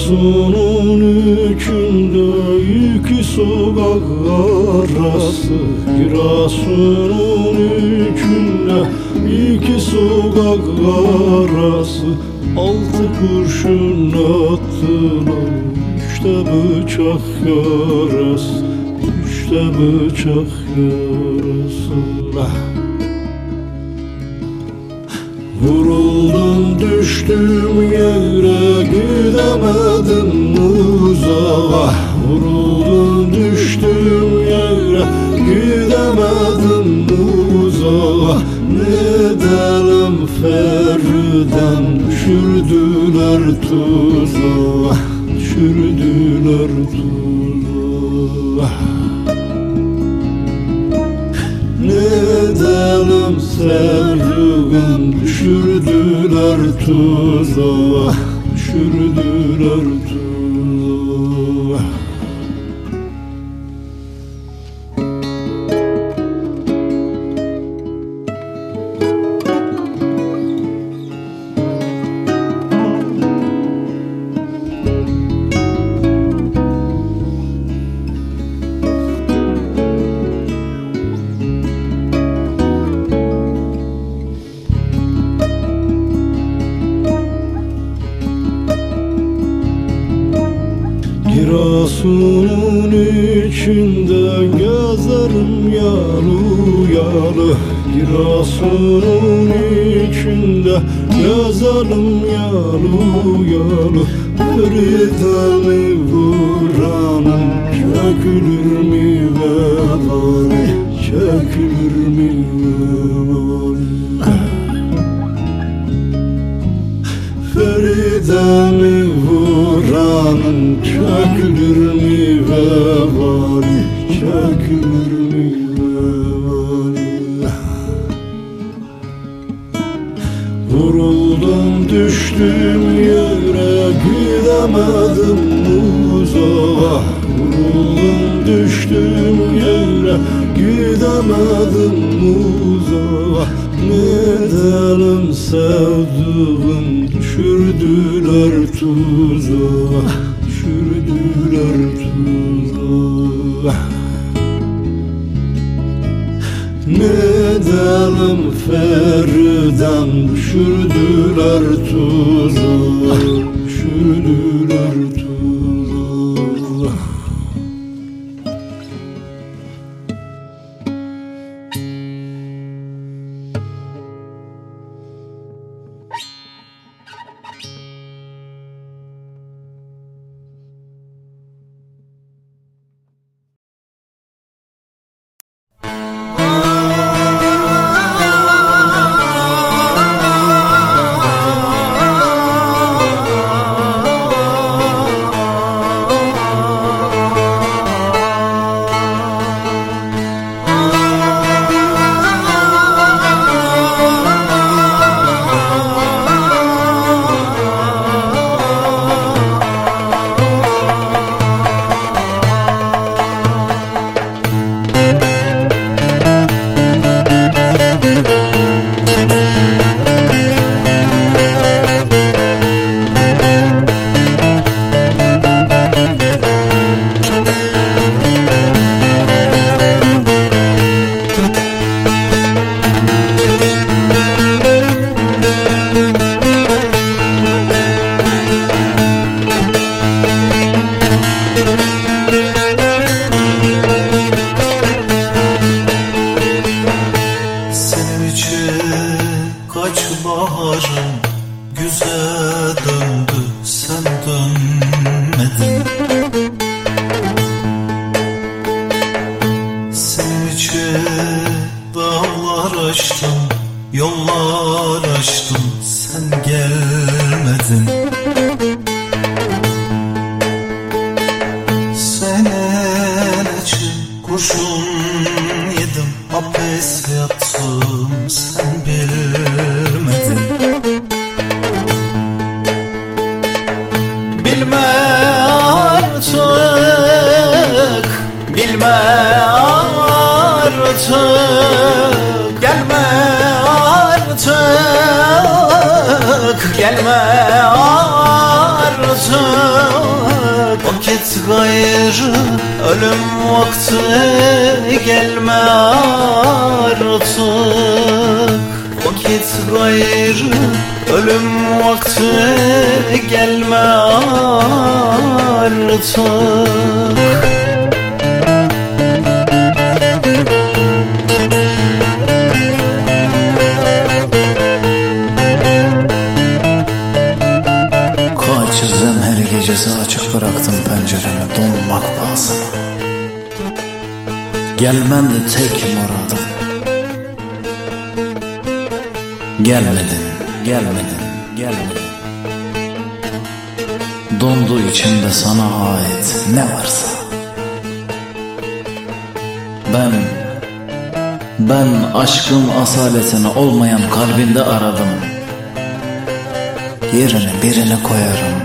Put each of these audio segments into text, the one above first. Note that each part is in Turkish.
Giresun'un içinde iki sokak arası, Giresun'un içinde iki sokak arası, altı kurşun attılar, üçte bıçak yarası, üçte bıçak yarası. Vuruldum düştüm yere, gidemedim uzağa. Vuruldum düştüm yere, gidemedim uzağa. Ne edelim Feriden, düşürdüler tuzağa, düşürdüler tuzağa. Ne edelim sevduğum, düşürdüler tuzağa, düşürdüler tuzağa. Giresun'un içinde gezerim yalı yalı, Giresun'un içinde gezerim yalı yalı. Feride'mi vuranım çekilir mi vebali, çekilir mi vebali. Feride'mi vuranın çekilir mi vebali, çekilir mi vebali. Vuruldum düştüm yere, gidemedim uzağa. Vuruldum düştüm yere, gidemedim uzağa. Ne edelim sevduğum, düşürdüler tuzağa, düşürdüler tuzağa. Ne edelim Feriden, düşürdüler tuzağa, düşürdüler tuzağa. Gelme artık artık, vakit gayrı, ölüm vakti gelme artık. Vakit gayrı, ölüm vakti gelme artık. Kaçırdım her gecesi, açık bıraktım penceremi donmak pahasına. Gelmendi tek muradım. Gelmedin, gelmedin, gelmedin. Dondu içimde sana ait ne varsa. Ben aşkın asaletini olmayan kalbinde aradım. Yerine birini koyarım,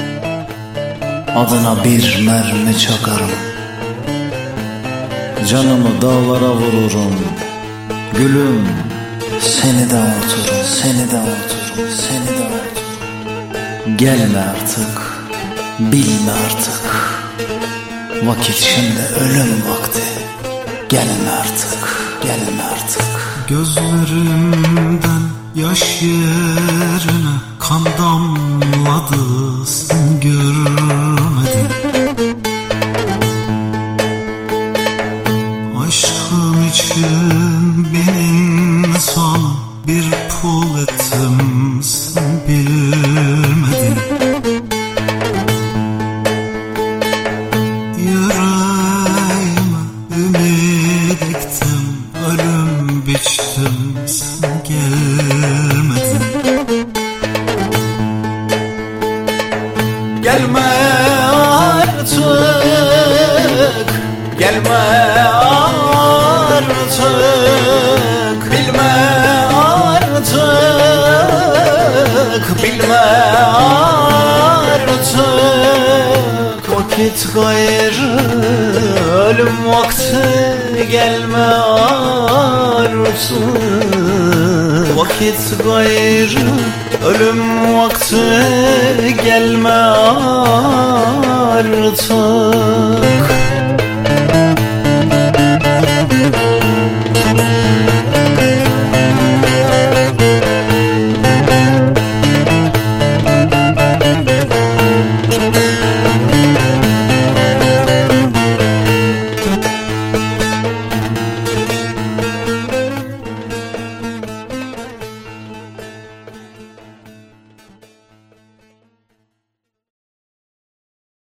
adına bir mermi çakarım. Canımı dağlara vururum, gülüm. Seni de unuturum, seni de unuturum, seni de unuturum. Gelme artık, bilme artık. Vakit şimdi ölüm vakti. Gelme artık, gelme artık. Gözlerimden yaş yerine kan damladı, sen görmedin. Aşkım için benim sana bir pul ettim, sen bilmedin. Yüreğime ümit ektim, ölüm biçtim, sen gelmedin. Gelme artık, gelme artık, bilme artık, bilme artık. Vakit gayrı, ölüm vakti gelme artık. Vakit gayrı, ölüm vakti gelme artık.